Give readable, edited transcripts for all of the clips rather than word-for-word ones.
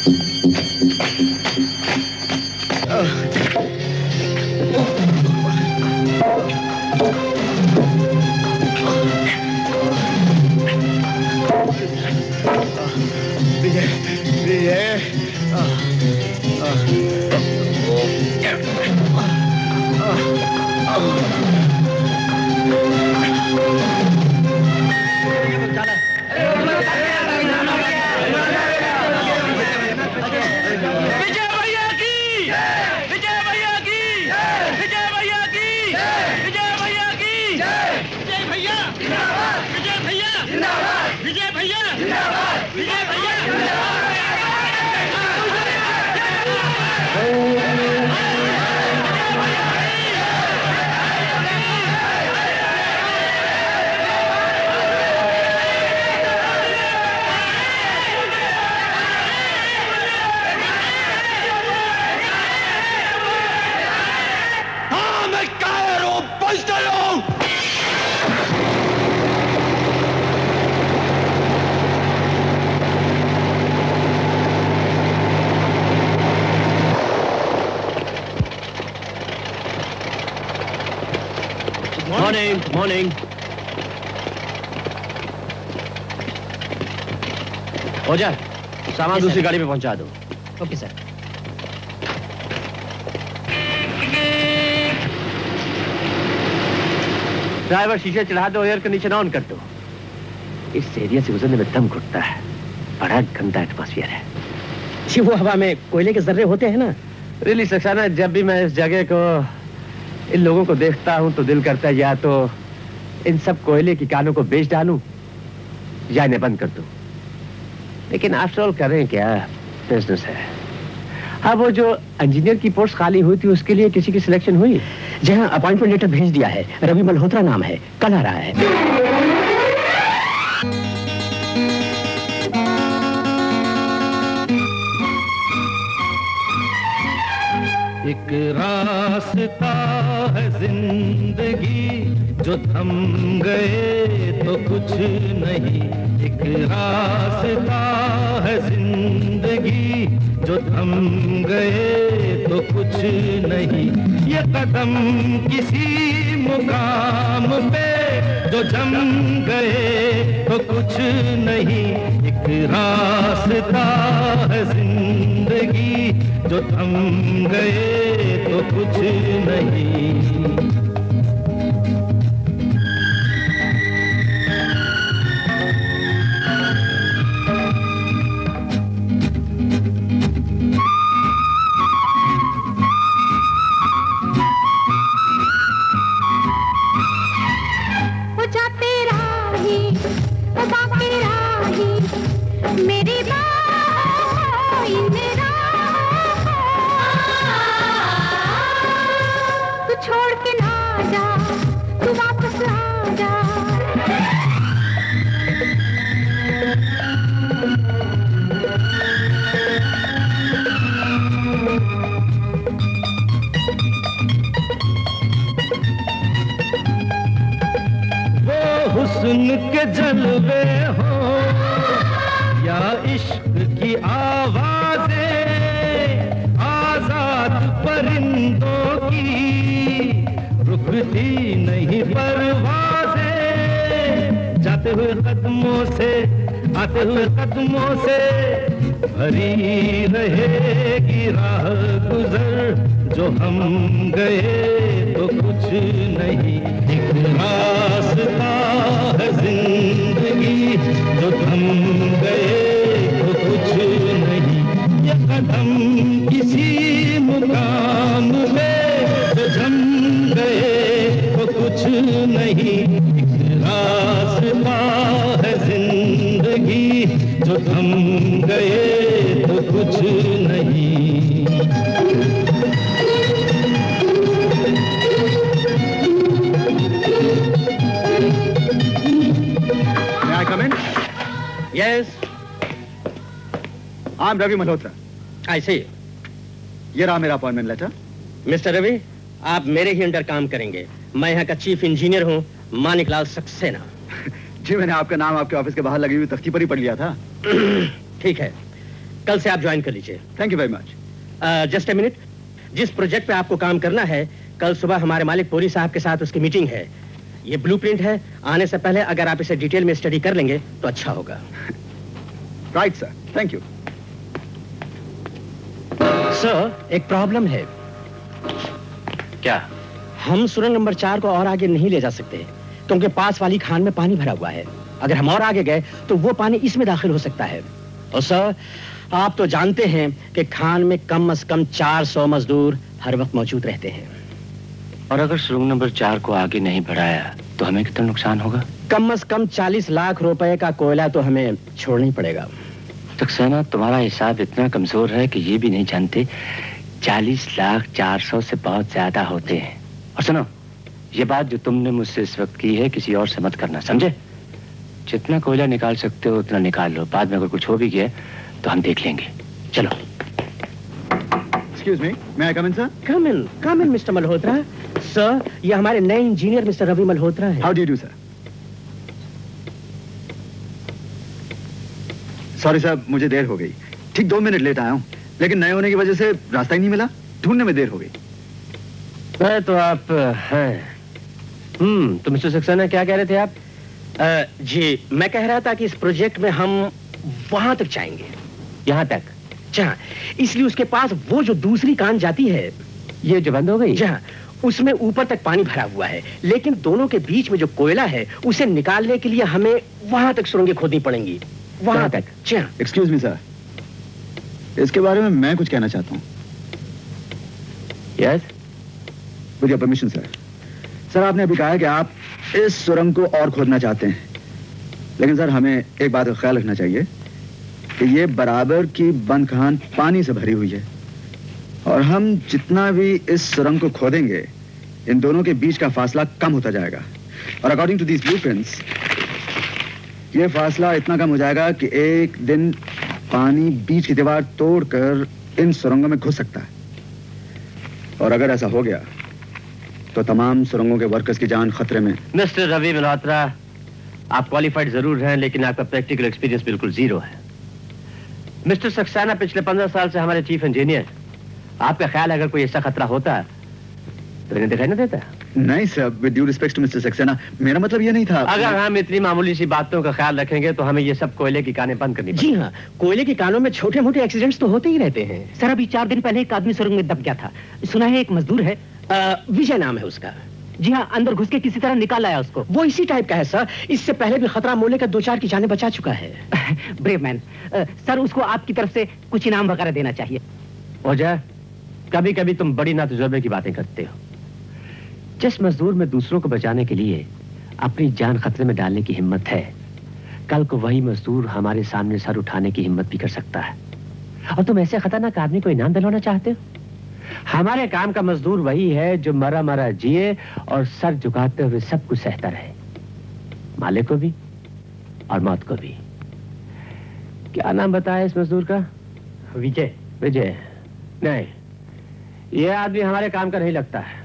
Morning. हो जाए, सामान दूसरी गाड़ी में पहुंचा दो। Okay sir. ड्राइवर शीशे चढ़ा दो, एयर कंडीशन ऑन कर दो। इस एरिया से गुजरने में दम घुटता है, बड़ा गंदा एटमॉस्फेयर है। जी वो हवा में कोयले के जर्रे होते हैं ना। रियली सक्सेना, जब भी मैं इस जगह को, इन लोगों को देखता हूं तो दिल करता है या तो इन सब कोयले की कानों को बेच डालूं या इन्हें बंद कर दूं। लेकिन आफ्टर ऑल करें क्या, बिजनेस है। हाँ, वो जो इंजीनियर की पोस्ट खाली हुई थी उसके लिए किसी की सिलेक्शन हुई? जी हाँ, अपॉइंटमेंट लेटर भेज दिया है। रवि मल्होत्रा नाम है, कल आ रहा है। एक रास्ता है जिंदगी, जो थम गए तो कुछ नहीं। एक रास्ता है जिंदगी, जो थम गए तो कुछ नहीं। ये कदम किसी मुकाम पे जो जम गए तो कुछ नहीं। एक रास्ता है जिंदगी, जो थम गए तो कुछ नहीं। मेरी तू छोड़ के ना जा, तू वापस आ जा। वो हुस्न के जलवे हो या इश्क की आवाज़ें, आजाद परिंदों की रुकती नहीं परवाज़ें। जाते हुए कदमों से, आते हुए कदमों से भरी रहेगी राह गुजर। जो हम गए तो कुछ नहीं। एक रास्ता है जिंदगी, जो थम गए तो कुछ नहीं। ये कदम किसी मुकाम में जो जम गए तो कुछ नहीं। एक रास्ता है जिंदगी, जो थम गए तो कुछ नहीं। Yes, I'm Ravi Malhotra. I see. ये रहा मेरा अपॉइंटमेंट लेटर। मिस्टर रवि, आप मेरे ही अंडर काम करेंगे। मैं यहाँ का चीफ इंजीनियर हूँ, मानिकलाल सक्सेना। जी, मैंने आपका नाम आपके ऑफिस के बाहर लगी हुई तख्ती पर ही पढ़ लिया था। ठीक है, कल से आप ज्वाइन कर लीजिए। Thank you very much. Just a minute, जिस प्रोजेक्ट पे आपको काम करना है, कल सुबह हमारे मालिक पुरी साहब के साथ उसकी मीटिंग है। ये ब्लूप्रिंट है, आने से पहले अगर आप इसे डिटेल में स्टडी कर लेंगे तो अच्छा होगा। Right sir, thank you. Sir, एक प्रॉब्लम है। क्या? हम सुरंग नंबर 4 को और आगे नहीं ले जा सकते क्योंकि पास वाली खान में पानी भरा हुआ है। अगर हम और आगे गए तो वो पानी इसमें दाखिल हो सकता है। और सर, आप तो जानते हैं कि खान में कम से कम 400 मजदूर हर वक्त मौजूद रहते हैं। और अगर सुरंग नंबर 4 को आगे नहीं बढ़ाया तो हमें कितना नुकसान होगा? कम से कम 40 लाख रुपए का कोयला तो हमें छोड़ना ही पड़ेगा। सक्सेना, तुम्हारा हिसाब इतना कमजोर है कि ये भी नहीं जानते 40 लाख 400 से बहुत ज्यादा होते हैं। और सुनो, ये बात जो तुमने मुझसे इस वक्त की है किसी और से मत करना, समझे? जितना कोयला निकाल सकते हो उतना निकाल लो, बाद में अगर कुछ हो भी गया तो हम देख लेंगे। चलो। Excuse me, may I come in sir? Come in mister Malhotra. Sir, ये हमारे नए इंजीनियर मिस्टर रवि मल्होत्रा हैं। How do you do sir? Sorry साहब, मुझे देर हो गई। ठीक 2 मिनट लेट आया हूँ, लेकिन नए होने की वजह से रास्ता ही नहीं मिला, ढूंढने में देर हो गई। तो आप हैं। तो मिस्टर सक्सेना, क्या कह रहे थे आप? जी, मैं कह रहा था कि इस प्रोजेक्ट में हम वहां तक जाएंगे। यहाँ तक? जहाँ, इसलिए उसके पास वो जो दूसरी कान जाती है, ये जो बंद हो गई, जहाँ उसमें ऊपर तक पानी भरा हुआ है, लेकिन दोनों के बीच में जो कोयला है उसे निकालने के लिए हमें वहां तक सुरंगें खोदनी पड़ेंगी। वहां तक। जहाँ। एक्सक्यूज मी सर, इसके बारे में मैं कुछ कहना चाहता हूँ। Yes, with your permission sir. Sir, आपने अभी कहा कि आप इस सुरंग को और खोदना चाहते हैं, लेकिन सर हमें एक बात का ख्याल रखना चाहिए कि ये बराबर की बंद खान पानी से भरी हुई है, और हम जितना भी इस सुरंग को खोदेंगे इन दोनों के बीच का फासला कम होता जाएगा, और अकॉर्डिंग टू दीज ब्लूप्रिंट्स ये फासला इतना कम हो जाएगा कि एक दिन पानी बीच की दीवार तोड़कर इन सुरंगों में घुस सकता है। और अगर ऐसा हो गया तो तमाम सुरंगों के वर्कर्स की जान खतरे में। मिस्टर रवि मल्होत्रा, आप क्वालिफाइड जरूर हैं, लेकिन आपका प्रैक्टिकल एक्सपीरियंस बिल्कुल जीरो है। मिस्टर सक्सेना पिछले 15 साल से हमारे चीफ इंजीनियर। आपका ख्याल अगर कोई ऐसा खतरा होता तो इन्हें दिखाई न देता? नहीं sir, with due respect to mister Saxena, मेरा मतलब ये नहीं था। अगर हम इतनी मामूली सी बातों का ख्याल रखेंगे तो हमें ये सब कोयले की कानें बंद करनी पड़ेगी। जी हाँ, कोयले की कानों में छोटे मोटे एक्सीडेंट्स तो होते ही रहते हैं। सर, अभी 4 दिन पहले एक आदमी सुरंग में दब गया था। सुना है एक मजदूर है, विजय नाम है उसका। जी हाँ, अंदर घुस के किसी तरह निकाल आया उसको। वो इसी टाइप का है सर, इससे पहले भी खतरा मोले का 2-4 की जानें बचा चुका है। Brave man. सर, उसको आपकी तरफ से कुछ इनाम वगैरह देना चाहिए। वजह, कभी कभी तुम बड़ी नातजुर्बे की बातें करते हो। जिस मजदूर में दूसरों को बचाने के लिए अपनी जान खतरे में डालने की हिम्मत है, कल को वही मजदूर हमारे सामने सर उठाने की हिम्मत भी कर सकता है। और तुम ऐसे खतरनाक आदमी को इनाम दिलवाना चाहते हो? हमारे काम का मजदूर वही है जो मरा मरा जिए और सर झुकाते हुए सब कुछ सहता रहे, मालिक को भी और मौत को भी। क्या नाम बताया इस मजदूर का? विजय। विजय? नहीं, यह आदमी हमारे काम का नहीं लगता है।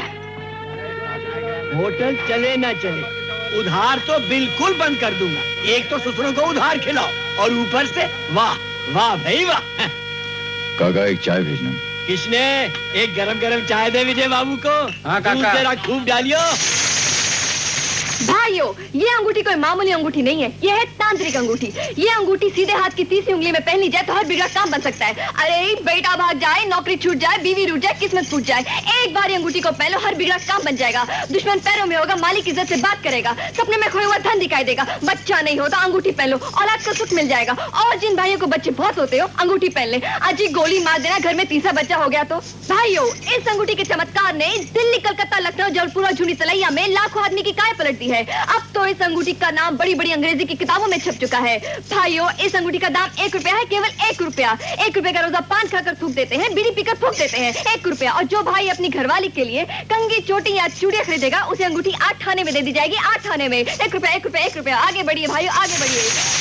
होटल चले ना चले, उधार तो बिल्कुल बंद कर दूंगा। एक तो ससुरों को उधार खिलाओ और ऊपर से वाह वाह भाई वाह। काका, एक चाय भेजना। किसने? एक गरम गरम चाय दे विजय बाबू को। हाँ काका। जरा खूब डालियो। भाइयों, ये अंगूठी कोई मामूली अंगूठी नहीं है, ये है तांत्रिक अंगूठी। ये अंगूठी सीधे हाथ की तीसरी उंगली में पहनी जाए तो हर बिगड़ा काम बन सकता है। अरे बेटा भाग जाए, नौकरी छूट जाए, बीवी रूठ जाए, किस्मत फूट जाए, एक बार ये अंगूठी को पहनो, हर बिगड़ा काम बन जाएगा। दुश्मन पैरों में होगा, मालिक इज्जत से बात करेगा, सपने में खोया हुआ धन दिखाई देगा। बच्चा नहीं होता, अंगूठी पहन लो, औलाद का सुख मिल जाएगा। और जिन भाइयों को बच्चे बहुत होते हो, अंगूठी पहन ले। आज ही गोली मार देना, घर में तीसरा बच्चा हो गया तो। भाइयों, इस अंगूठी के चमत्कार ने दिल्ली, कलकत्ता, लखनऊ, जबलपुर और झुनी तलैया में लाखों आदमी की काय पलट दी है। अब तो इस अंगूठी का नाम बड़ी बड़ी अंग्रेजी की किताबों में छप चुका है। भाइयों, इस अंगूठी का दाम 1 रुपया है, केवल 1 रुपया। 1 रुपए का रोजा पान खाकर थूक देते हैं, बीड़ी पीकर फूक देते हैं। 1 रुपया। और जो भाई अपनी घरवाली के लिए कंगी, चोटी या चूड़ियां खरीदेगा, उसे अंगूठी 8 आने में दे दी जाएगी। 8 आने में 1 रुपया, 1 रुपया, 1 रुपया। आगे बढ़िए भाइयों, आगे बढ़िए।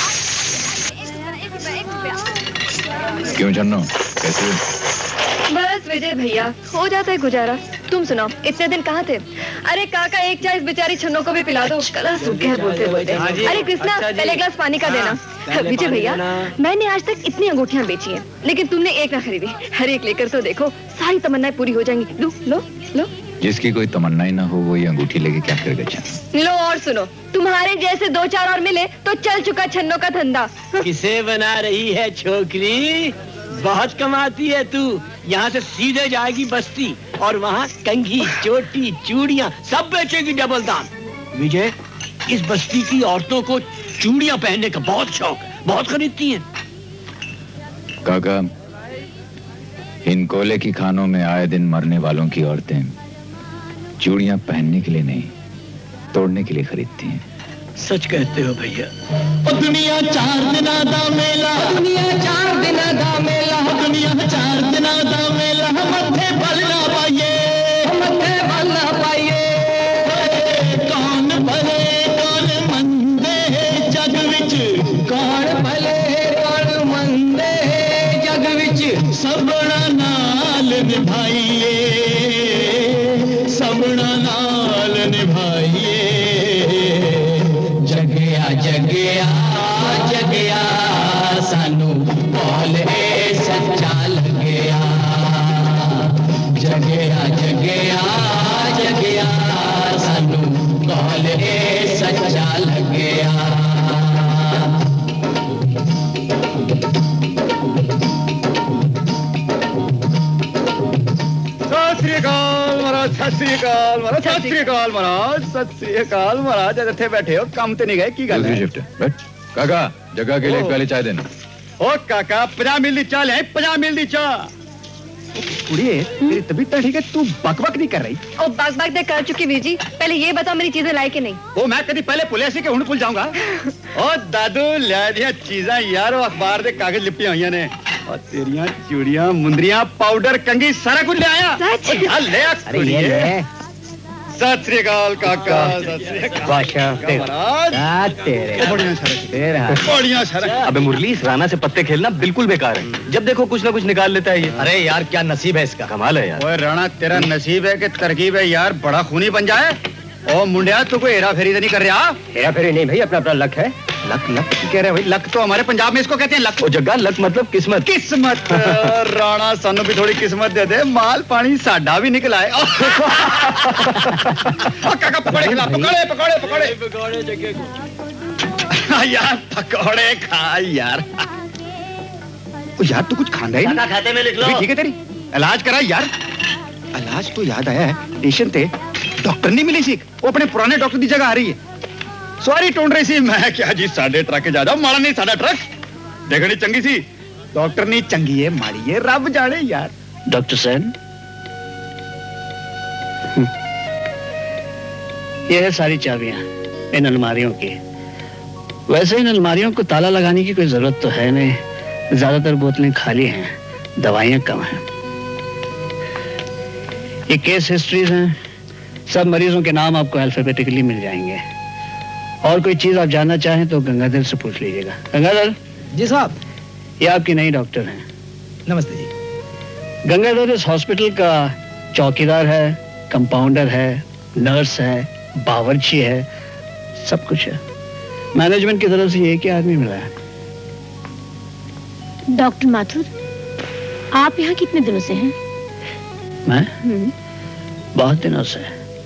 1 रुपया, 1 रुपया। क्यों छन्नो, कैसे? बस विजय भैया, हो जाता है गुजारा। तुम सुनाओ, इतने दिन कहाँ थे? अरे काका, एक चाय इस बेचारी छन्नों को भी पिला दो, गला सूख गया बोलते बोलते। अरे कृष्णा, पहले ग्लास पानी का देना। विजय भैया, मैंने आज तक इतनी अंगूठियां बेची हैं, लेकिन तुमने एक ना खरीदी। हर एक लेकर तो देखो, सारी तमन्नाएं पूरी हो जाएंगी। लो लो लो। जिसकी कोई तमन्ना ही ना हो वो ये अंगूठी लेके क्या करेगा? लो और सुनो, तुम्हारे जैसे 2-4 और मिले तो चल चुका छन्नों का धंधा। किसे बना रही है छोकरी? बहुत कमाती है तू। यहाँ से सीधे जाएगी बस्ती और वहाँ कंघी, चोटी, चूड़ियाँ सब बेचेगी डबल दाम। विजय, इस बस्ती की औरतों को चूड़ियाँ पहनने का बहुत शौक है, बहुत खरीदती हैं। काका, इन कोयले की खानों में आए दिन मरने वालों की औरतें चूड़ियाँ पहनने के लिए नहीं, तोड़ने के लिए खरीदती हैं। सच कहते हो भैया। दुनिया 4 दिन दा मेला, दुनिया 4 दिन दा मेला, दुनिया 4 दिन दा मेला, मत्थे बल ना पाइए, मत्थे बल ना पाइए। कौन भले कौन मंदे जग विच, कौन भले कौन मंदे जग विच, सबना नाल निभाइए, सबना नाल निभाइए। जगया जगया जगया सानू बोले सच्चा लगया, जगया जगया जगया सानू बोले सच्चा लगया। सत श्री अकाल महाराज, सत श्री अकाल महाराज, सत श्री अकाल महाराज, सत श्री अकाल महाराज। इतने बैठे हो, काम ते नहीं गए की गल है? शिफ्ट बैठ। काका, जगह के लिए एक प्याली चाय देना। ओ काका, 50 मिल दी चाह ले, 50 मिल दी चाह। कुड़िए, तेरी तबीयत तो ठीक है, तू बकबक नहीं कर रही? ओ बकबक तो कर चुकी वीर जी। पहले ये बताओ मेरी चीजें लाई कि नहीं? ओ मैं कभी पहले पुलिस के हुण भूल जाऊंगा। ओ दादू ले दिया चीजा यार, वो अखबार दे कागज लिपटियां हुई ने, और तेरियां चूड़ियां, मुंदरियां, पाउडर, कंघी सारा कुछ ले आया। ले आ। अरे ये ले। सत श्री अकाल काका, सत श्री अकाल महाराज। तेरे बढ़िया सड़क, तेरा बढ़िया सड़क। अबे मुरली, इस राना से पत्ते खेलना बिल्कुल बेकार है। जब देखो कुछ ना कुछ निकाल लेता है ये। अरे यार, क्या नसीब है इसका। कमाल है यार। ओए राणा, तेरा नसीब है कि तरकीब है यार, बड़ा खूनी बन जाए। ओ मुंडिया, तू कोई हेरा फेरी तो नहीं कर रहा? हेरा फेरी नहीं भाई, अपना अपना लक है। लक लक कह रहे भाई? लक तो हमारे पंजाब में इसको कहते हैं लक। ओ जग्गा, लक मतलब किस्मत। किस्मत। राणा, सानू भी थोड़ी किस्मत दे दे, माल पानी साडा भी निकल आए। काका पकौड़े खिला, पकौड़े पकौड़े पकौड़े पकौड़े जगह को। यार पकौड़े खा यार। ओ यार, तू कुछ खांदा ही नहीं। खाते में लिख लो। ठीक है तेरी, इलाज करा यार। इलाज तो याद आया है, टेंशन थे डॉक्टर नहीं मिली सी, वो अपने पुराने डॉक्टर की जगह आ रही है। सॉरी ढूंढ रही सी मैं। क्या जी, साढ़े ट्रक ज्यादा माड़ा नहीं, साढ़ा ट्रक देखनी चंगी सी, डॉक्टर नहीं चंगी है माड़ी है, रब जाने यार। डॉक्टर सेन, ये है सारी चाबियां इन अलमारियों की। वैसे इन अलमारियों को ताला लगाने की कोई जरूरत तो है नहीं, ज्यादातर बोतलें खाली हैं, दवाइयां कम हैं। ये केस हिस्ट्रीज हैं, सब मरीजों के नाम आपको अल्फाबेटिकली मिल जाएंगे। और कोई चीज आप जानना चाहें तो गंगाधर से पूछ लीजिएगा। गंगाधर जी साहब। ये आपकी नई डॉक्टर हैं। नमस्ते जी। गंगाधर इस हॉस्पिटल का चौकीदार है, कंपाउंडर है, नर्स है, बावर्ची है, सब कुछ है। मैनेजमेंट की तरफ से एक ही आदमी मिला है। डॉक्टर माथुर, आप यहाँ कितने दिनों से हैं? मैं बहुत दिनों से,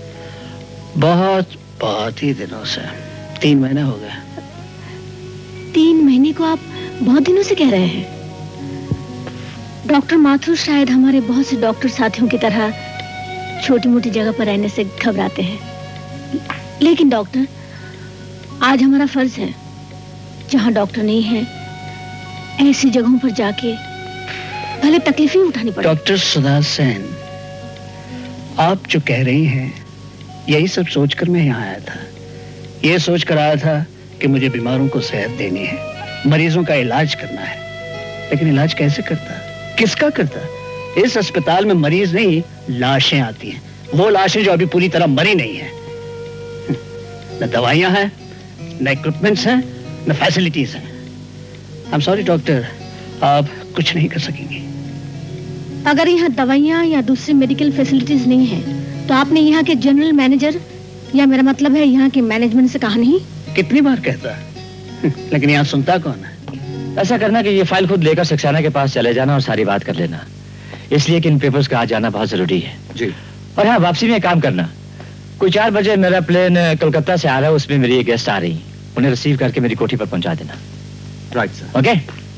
बहुत ही दिनों से, 3 महीने हो गए। 3 महीने को आप बहुत दिनों से कह रहे हैं? डॉक्टर माथुर शायद हमारे बहुत से डॉक्टर साथियों की तरह छोटी मोटी जगह पर रहने से घबराते हैं, लेकिन डॉक्टर, आज हमारा फर्ज है, जहाँ डॉक्टर नहीं है ऐसी जगहों पर जाके भले तकलीफें उठानी पड़े। डॉक्टर सुधा सेन, आप जो कह रही हैं यही सब सोचकर मैं यहाँ आया था। ये सोचकर आया था कि मुझे बीमारों को सेहत देनी है, मरीजों का इलाज करना है। लेकिन इलाज कैसे करता, किसका करता? इस अस्पताल में मरीज नहीं, लाशें आती हैं, वो लाशें जो अभी पूरी तरह मरी नहीं है। न दवाइयां हैं, न इक्विपमेंट्स हैं, न फैसिलिटीज हैं। आई एम सॉरी डॉक्टर, आप कुछ नहीं कर सकेंगे। अगर यहाँ दवाइयाँ या दूसरी मेडिकल फैसिलिटीज नहीं है तो आपने यहाँ के जनरल मैनेजर, या मेरा मतलब है यहाँ के मैनेजमेंट से कहा नहीं? कितनी बार कहता है? लेकिन यहाँ सुनता कौन है? ऐसा करना कि ये फाइल खुद लेकर सक्सेना के पास चले जाना और सारी बात कर लेना, इसलिए कि इन पेपर्स का आज जाना बहुत जरूरी है जी। और हाँ, वापसी में काम करना। कोई 4 बजे मेरा प्लेन कोलकाता से आ रहा है, उसमें मेरी एक गेस्ट आ रही, उन्हें रिसीव करके मेरी कोठी पर पहुंचा देना। Right sir. Okay.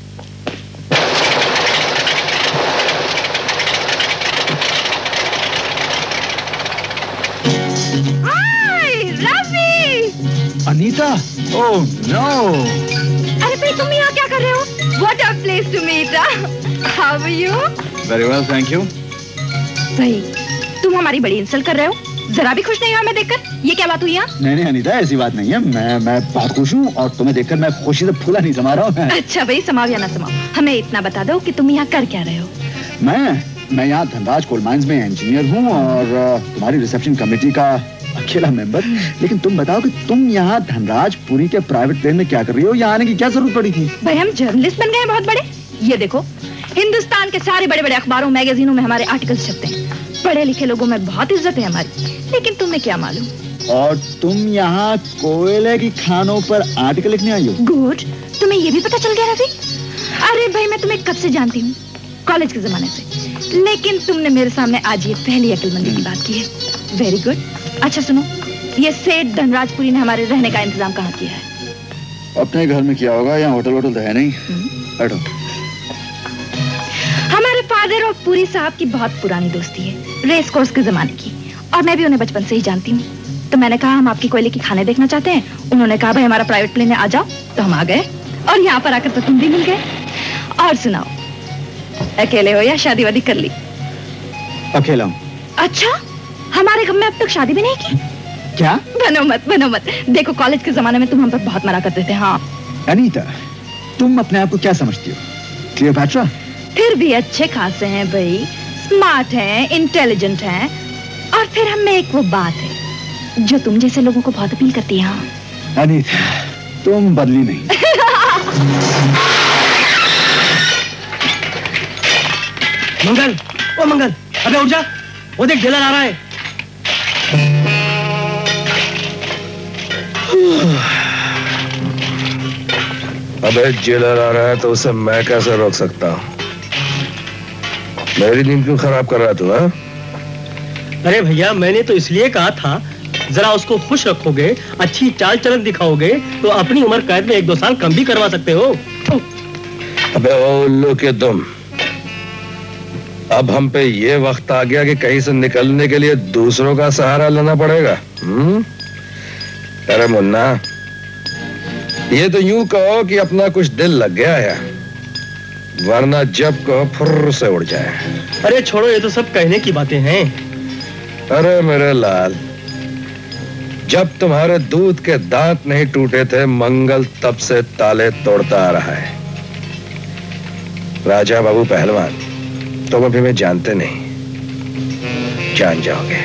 Anita, oh no. अरे भाई तुम यहाँ क्या कर रहे हो? What a place to meet. How are you? Very well, thank you. भाई तुम हमारी बड़ी इंसल्ट कर रहे हो, जरा भी खुश नहीं हो हमें देखकर। ये क्या बात हुई यहाँ? नहीं अनीता, ऐसी बात नहीं है। मैं बहुत खुश हूँ और तुम्हें देखकर मैं खुशी से फूला नहीं समा रहा हूँ। अच्छा भाई, समाओ या ना समाओ, हमें इतना बता दो कि तुम यहाँ कर क्या रहे हो? मैं यहाँ धनराज कोल माइंस में इंजीनियर हूँ और तुम्हारी रिसेप्शन कमेटी का अकेला मेंबर। लेकिन तुम बताओ कि तुम यहाँ धनराज पुरी के प्राइवेट प्लेन में क्या कर रही हो? यहाँ आने की क्या जरूरत पड़ी थी? भाई हम जर्नलिस्ट बन गए हैं बहुत बड़े। ये देखो, हिंदुस्तान के सारे बड़े बड़े अखबारों मैगजीनों में हमारे आर्टिकल्स छपते हैं, पढ़े लिखे लोगों में बहुत इज्जत है हमारी। लेकिन तुम्हें क्या मालूम? और तुम यहाँ कोयले की खानों पर आर्टिकल लिखने आई हो? गुड, तुम्हें ये भी पता चल गया रवि? अरे भाई मैं तुम्हें कब से जानती हूँ, कॉलेज के जमाने से, लेकिन तुमने मेरे सामने आज ये पहली अक्लमंदी की बात की है। Very good. अच्छा सुनो, ये सेठ धनराजपुरी ने हमारे रहने का इंतजाम कहाँ किया है? अपने घर में किया होगा, यहाँ होटल वोटल तो है नहीं। बैठो। हमारे फादर और पुरी साहब की बहुत पुरानी दोस्ती है, रेस कोर्स के जमाने की, और मैं भी उन्हें बचपन से ही जानती हूँ। तो मैंने कहा हम आपकी कोयले की खाने देखना चाहते हैं। उन्होंने कहा भाई हमारा प्राइवेट प्लेन है, आ जाओ। तो हम आ गए और यहाँ पर आकर तो तुम भी मिल गए। और सुनाओ, अकेले हो या शादी वादी कर ली? अकेला हूँ। अच्छा, हमारे घर में अब तक शादी भी नहीं की? क्या? बनो मत। देखो कॉलेज के जमाने में तुम हम पर बहुत मरा करते थे। हाँ अनीता, तुम अपने आप को क्या समझती हो? क्लियोपैट्रा? फिर भी अच्छे खासे हैं भाई, स्मार्ट हैं, इंटेलिजेंट हैं, और फिर हम में एक वो बात है जो तुम जैसे लोगों को बहुत अपील करती है। हाँ अनीता, तुम बदली नहीं। मंगल, ओ मंगल, अबे उठ जा, वो देख जेलर आ रहा है। अबे जेलर आ रहा है तो उसे मैं कैसे रोक सकता हूँ? मेरी नींद क्यों खराब कर रहा तू? हाँ? अरे भैया, मैंने तो इसलिए कहा था जरा उसको खुश रखोगे, अच्छी चाल चलन दिखाओगे तो अपनी उम्र कैद में 1-2 साल कम भी करवा सकते हो। अबे ओ उल्लू के दुम, अब हम पे ये वक्त आ गया कि कहीं से निकलने के लिए दूसरों का सहारा लेना पड़ेगा। अरे मुन्ना, ये तो यूं कहो कि अपना कुछ दिल लग गया है, वरना जब कहो फुर्र से उड़ जाए। अरे छोड़ो, ये तो सब कहने की बातें हैं। अरे मेरे लाल, जब तुम्हारे दूध के दांत नहीं टूटे थे, मंगल तब से ताले तोड़ता आ रहा है। राजा बाबू पहलवान, तुम अभी मैं जानते नहीं, जान जाओगे।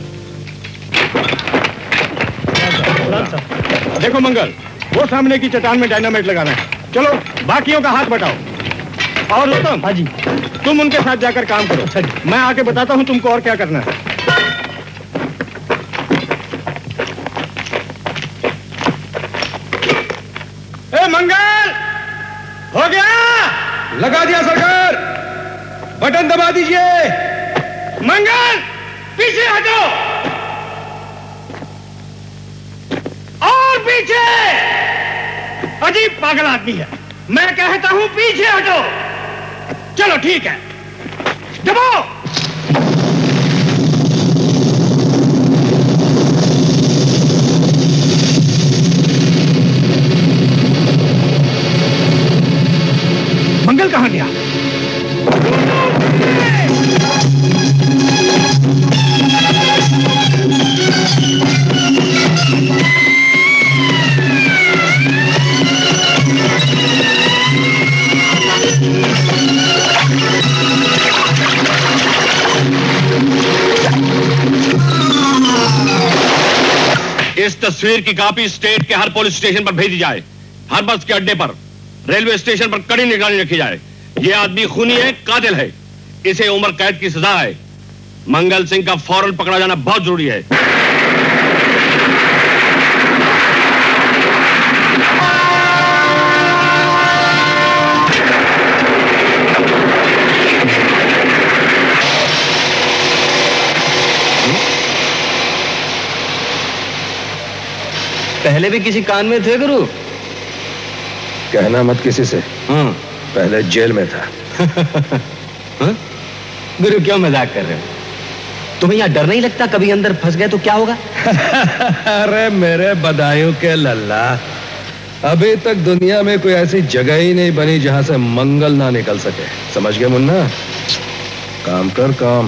देखो मंगल, वो सामने की चट्टान में डायनामाइट लगाना है। चलो बाकियों का हाथ बटाओ। और उत्तम, हाँ जी, तुम उनके साथ जाकर काम करो। अच्छा जी, मैं आके बताता हूँ तुमको और क्या करना है। ए मंगल, हो गया? लगा दिया सरकार, बटन दबा दीजिए। मंगल, पीछे हटो और पीछे। अजीब पागल आदमी है, मैं कहता हूं पीछे हटो। चलो ठीक है, दबाओ। मंगल कहां गया? इस तस्वीर की कॉपी स्टेट के हर पुलिस स्टेशन पर भेजी जाए, हर बस के अड्डे पर, रेलवे स्टेशन पर कड़ी निगरानी रखी जाए। यह आदमी खूनी है, कातिल है, इसे उम्र कैद की सजा है। मंगल सिंह का फौरन पकड़ा जाना बहुत जरूरी है। पहले भी किसी कान में थे गुरु? कहना मत किसी से। पहले जेल में था। गुरु क्यों मजाक कर रहे हो? तुम्हें यहाँ डर नहीं लगता कभी अंदर फंस गए तो क्या होगा? अरे मेरे बदायूं के लल्ला, अभी तक दुनिया में कोई ऐसी जगह ही नहीं बनी जहां से मंगल ना निकल सके। समझ गए मुन्ना? काम कर काम।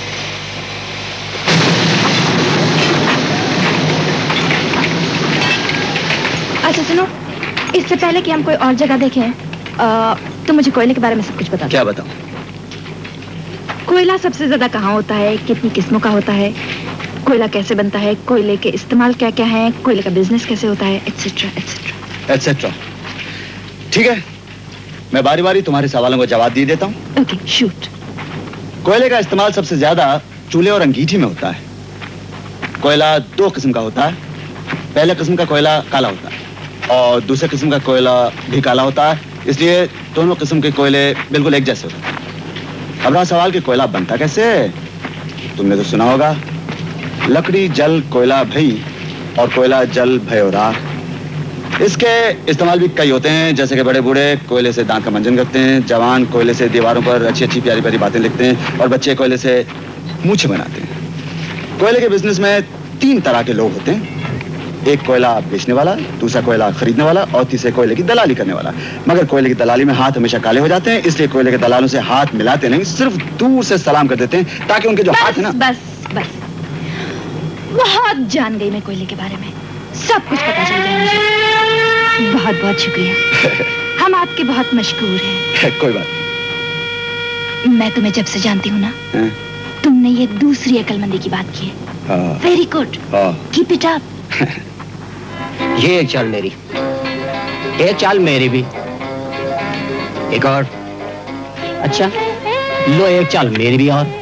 अच्छा सुनो, इससे पहले कि हम कोई और जगह देखें, तुम मुझे कोयले के बारे में सब कुछ बता दो। क्या बताऊं? कोयला सबसे ज्यादा कहाँ होता है, कितनी किस्मों का होता है, कोयला कैसे बनता है, कोयले के इस्तेमाल क्या क्या है, कोयले का बिजनेस कैसे होता है, एटसेट्रा एटसेट्रा एटसेट्रा। ठीक है, मैं बारी बारी तुम्हारे सवालों को जवाब दे देता हूँ। Okay, shoot. कोयले का इस्तेमाल सबसे ज्यादा चूल्हे और अंगीठी में होता है। कोयला दो किस्म का होता है। पहले किस्म का कोयला काला होता है और दूसरे किस्म का कोयला भी काला होता है, इसलिए दोनों किस्म के कोयले बिल्कुल एक जैसे होते हैं। अब रहा सवाल कि कोयला बनता कैसे? तुमने तो सुना होगा, लकड़ी जल कोयला भई और कोयला जल भयो राख। इसके इस्तेमाल भी कई होते हैं, जैसे कि बड़े बूढ़े कोयले से दांत का मंजन करते हैं, जवान कोयले से दीवारों पर अच्छी अच्छी प्यारी प्यारी बातें लिखते हैं और बच्चे कोयले से मूछें बनाते हैं। कोयले के बिजनेस में 3 तरह के लोग होते हैं। एक कोयला बेचने वाला, दूसरा कोयला खरीदने वाला और तीसरे कोयले की दलाली करने वाला। मगर कोयले की दलाली में हाथ हमेशा काले हो जाते हैं, इसलिए कोयले के दलालों से हाथ मिलाते नहीं, सिर्फ दूर से सलाम कर देते हैं ताकि उनके जो हाथ है ना। बस बस, बहुत जान गई मैं कोयले के बारे में, सब कुछ पता चल गया मुझे। बहुत बहुत शुक्रिया। हम आपके बहुत मशहूर हैं। कोई बात मैं तुम्हें जब से जानती हूँ ना, तुमने ये दूसरी अकलमंदी की बात की है। Very good, keep it up. ये एक चाल मेरी, एक चाल मेरी भी, एक और। अच्छा लो, एक चाल मेरी भी और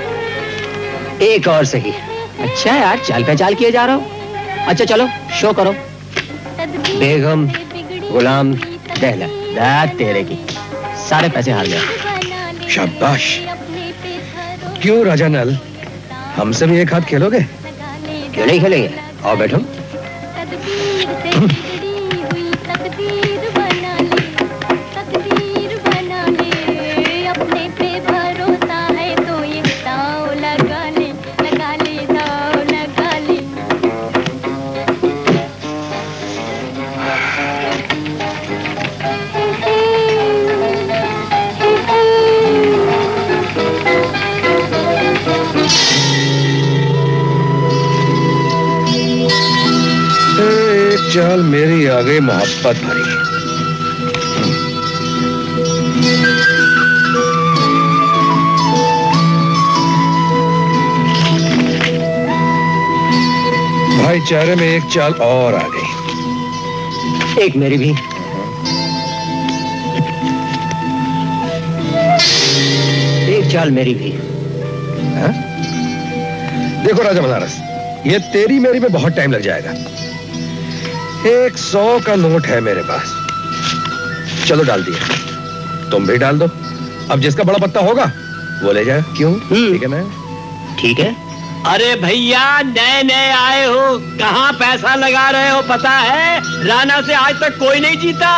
एक और सही। अच्छा यार, चाल पे चाल किए जा रहा हो। अच्छा चलो शो करो। बेगम गुलाम दहला तेरे की, सारे पैसे हार गए। शाबाश। क्यों राजा नल, हमसे भी एक हाथ खेलोगे? क्यों नहीं खेलेंगे, आओ बैठो। चाल मेरी आ गई मोहब्बत भरी। भाईचारे में एक चाल और आ गई। एक मेरी भी। एक चाल मेरी भी। हा? देखो राजा बनारस, ये तेरी मेरी में बहुत टाइम लग जाएगा। 100 का नोट है मेरे पास, चलो डाल दिया। तुम भी डाल दो, अब जिसका बड़ा पत्ता होगा वो ले जाए। क्यों? ठीक है ना? ठीक है। अरे भैया, नए नए आए हो, कहाँ पैसा लगा रहे हो पता है? राणा से आज तक कोई नहीं जीता।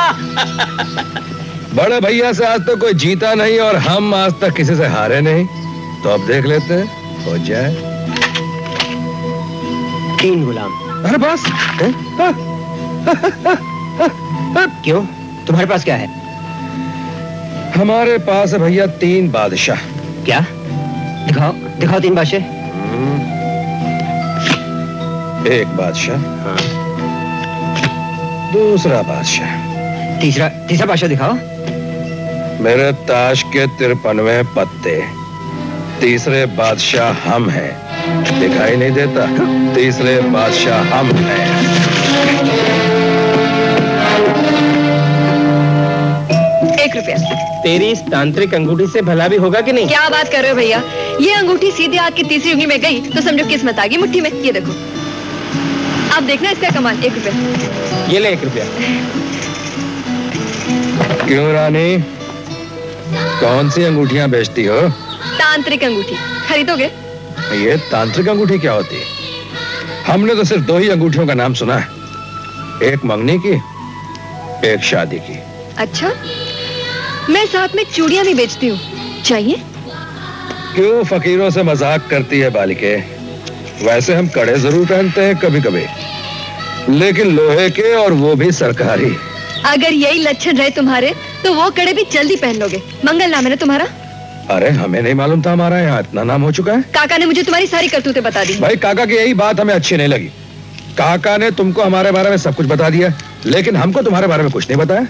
बड़े भैया से आज तक कोई जीता नहीं और हम आज तक किसी से हारे नहीं, तो अब देख लेते हैं, हो जाए। 3 गुलाम। अरे बस। क्यों, तुम्हारे पास क्या है? हमारे पास है भैया 3 बादशाह। क्या? दिखाओ दिखाओ 3 बादशाह। एक बादशाह, दूसरा बादशाह, तीसरा बादशाह दिखाओ। मेरे ताश के 53वें पत्ते, तीसरे बादशाह हम हैं। दिखाई नहीं देता? तीसरे बादशाह हम हैं। ₹1। तेरी इस तांत्रिक अंगूठी से भला भी होगा कि नहीं? क्या बात कर रहे हो भैया, ये अंगूठी सीधे हाथ की तीसरी उंगली में गई तो समझो किस्मत आ गई मुट्ठी में। ये देखो, आप देखना इसका कमाल। ₹1। ये ले ₹1। क्यों रानी, कौन सी अंगूठियां बेचती हो? तांत्रिक अंगूठी खरीदोगे? ये तांत्रिक अंगूठी क्या होती है? हमने तो सिर्फ 2 ही अंगूठियों का नाम सुना है। एक मंगनी की, एक शादी की। अच्छा, मैं साथ में चूड़ियां भी बेचती हूँ, चाहिए? क्यों फकीरों से मजाक करती है बालिके? वैसे हम कड़े जरूर पहनते हैं कभी कभी, लेकिन लोहे के, और वो भी सरकारी। अगर यही लक्षण रहे तुम्हारे तो वो कड़े भी जल्दी पहन लोगे। मंगल नाम है ना तुम्हारा? अरे हमें नहीं मालूम था हमारा यहाँ इतना नाम हो चुका है। काका ने मुझे तुम्हारी सारी करतूतें बता दी। भाई काका की यही बात हमें अच्छी नहीं लगी। काका ने तुमको हमारे बारे में सब कुछ बता दिया, लेकिन हमको तुम्हारे बारे में कुछ नहीं बताया।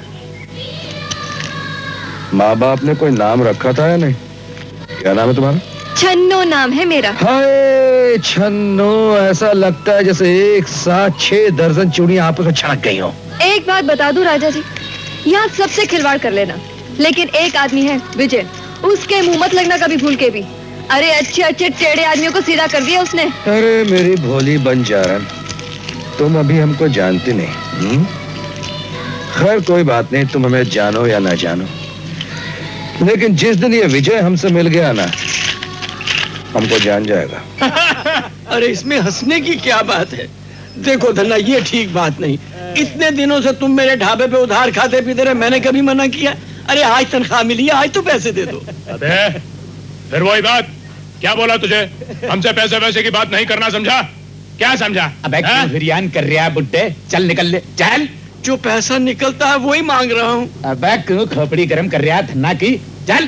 माँ बाप ने कोई नाम रखा था या नहीं? क्या नाम है तुम्हारा? छन्नो नाम है मेरा। हाय छन्नो, ऐसा लगता है जैसे एक साथ 6 दर्जन चूड़ियां आपस में छड़क गई हो। एक बात बता दूं राजा जी, यहाँ सबसे खिलवाड़ कर लेना, लेकिन एक आदमी है विजय, उसके मुंह मत लगना कभी भूल के भी। अरे अच्छे अच्छे टेढ़े आदमियों को सीधा कर दिया उसने। अरे मेरी भोली बंजारन, तुम अभी हमको जानती नहीं। खैर कोई बात नहीं, तुम हमें जानो या ना जानो, लेकिन जिस दिन ये विजय हमसे मिल गया ना, हमको जान जाएगा। अरे इसमें हंसने की क्या बात है? देखो धन्ना, ये ठीक बात नहीं। इतने दिनों से तुम मेरे ढाबे पे उधार खाते पीते रहे, मैंने कभी मना किया? अरे आज तनख्वाह मिली है, आज तो पैसे दे दो। अबे फिर वही बात, क्या बोला तुझे? हमसे पैसे वैसे की बात नहीं करना, समझा? क्या समझा? अबे क्यों हिरियान कर रहा है बुड्ढे? चल निकल ले, चल। जो पैसा निकलता है वही मांग रहा हूँ। अबे क्यों खोपड़ी गर्म कर रहा है धन्ना की? चल।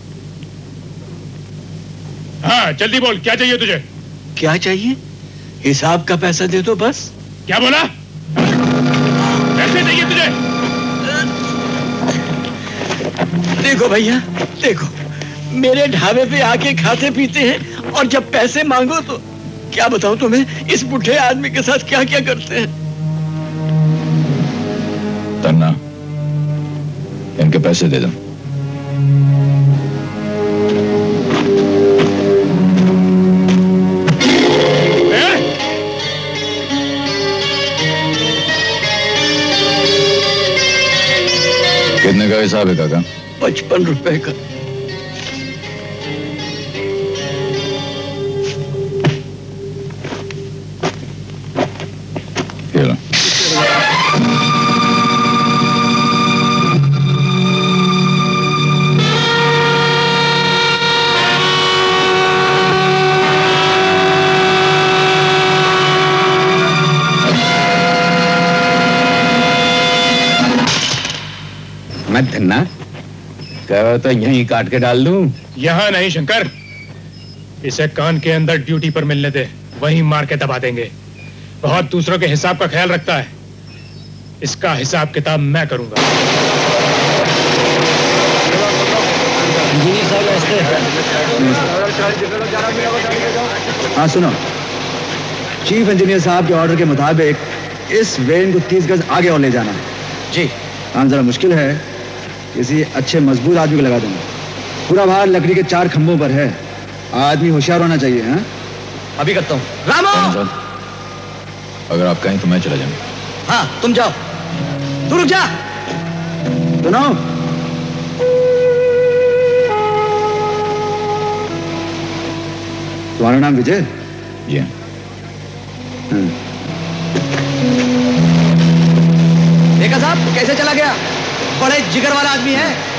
हाँ जल्दी बोल, क्या चाहिए तुझे? क्या चाहिए? हिसाब का पैसा दे दो बस। क्या बोला? पैसे चाहिए तुझे? देखो भैया, देखो मेरे ढाबे पे आके खाते पीते हैं, और जब पैसे मांगो तो क्या बताऊं तुम्हें, इस बुढ़े आदमी के साथ क्या क्या करते हैं। तन्ना, इनके पैसे दे दो। कितने का हिसाब है काका? 55 रुपए का। मैं धन्ना कहो तो यहीं काट के डाल दूं? यहाँ नहीं शंकर, इसे कान के अंदर ड्यूटी पर मिलने दे, वहीं मार के दबा देंगे। बहुत दूसरों के हिसाब का ख्याल रखता है, इसका हिसाब किताब मैं करूंगा। हाँ सुनो, चीफ इंजीनियर साहब के ऑर्डर के मुताबिक इस वेन को 30 गज आगे और ले जाना है। जी। काम जरा मुश्किल है, किसी अच्छे मजबूत आदमी को लगा देंगे। पूरा भार लकड़ी के 4 खंभों पर है, आदमी होशियार होना चाहिए। हाँ अभी करता हूँ। रामो, अगर आप कहें तो मैं चला जाऊंगा। हाँ तुम जाओ, तू रुक जा। सुनो, तुम्हारा नाम विजय? जी हाँ। देखा साहब कैसे चला गया? बड़े जिगर वाला आदमी है।